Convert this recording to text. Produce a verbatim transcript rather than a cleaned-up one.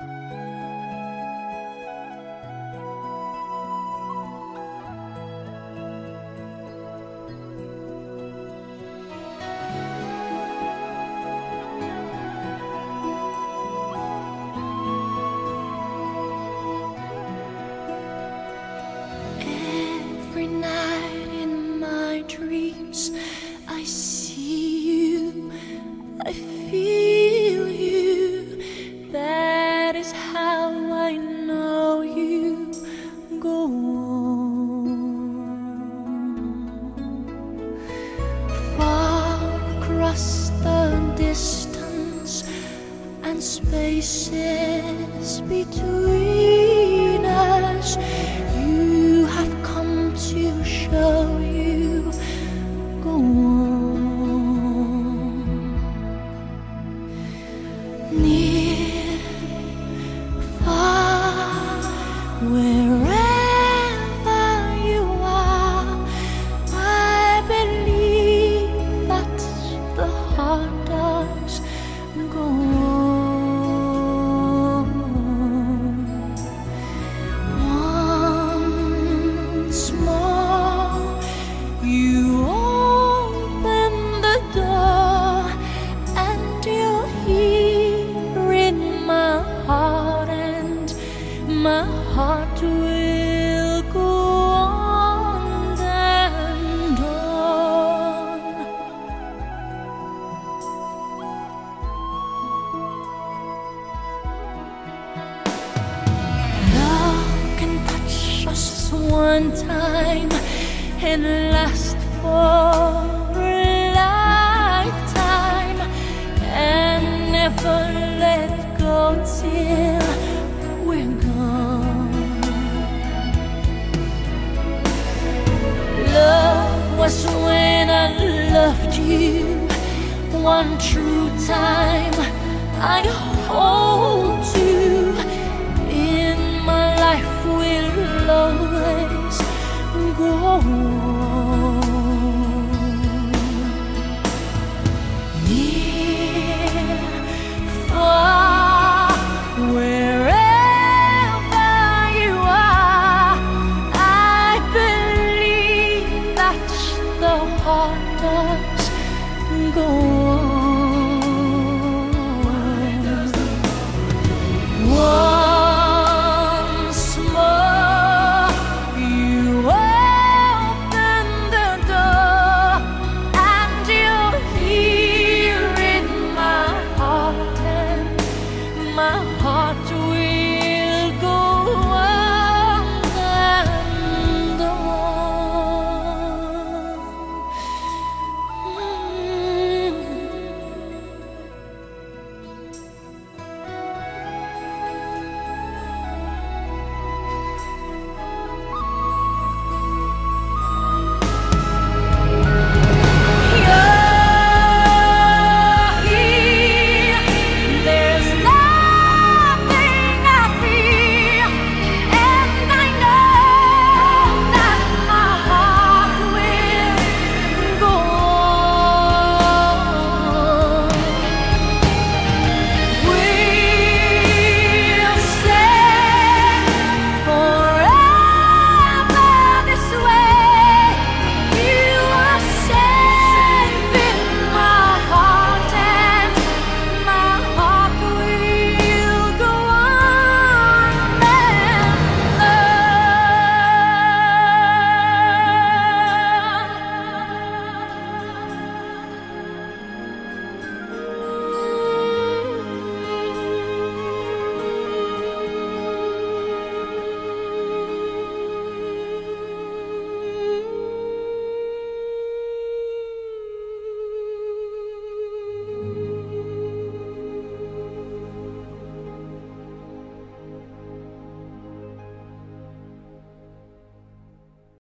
Every night in my dreams I see you, I feel you. That is how I know you. Go on. Far across the distance and spaces between us, you have come to show you. Go on. Near, far, wherever you are, I believe that the heart does. Go on. Once more, you open the door, and you're here in my heart, and my heart will go on and on. Love can touch us one time and last for a lifetime, and never let go till we're gone. Love was when I loved you one true time. I hold you in my life, will always go on. Near, far, wherever you are, I believe that the heart does go on. Once more, you open the door, and you're here in my heart, and my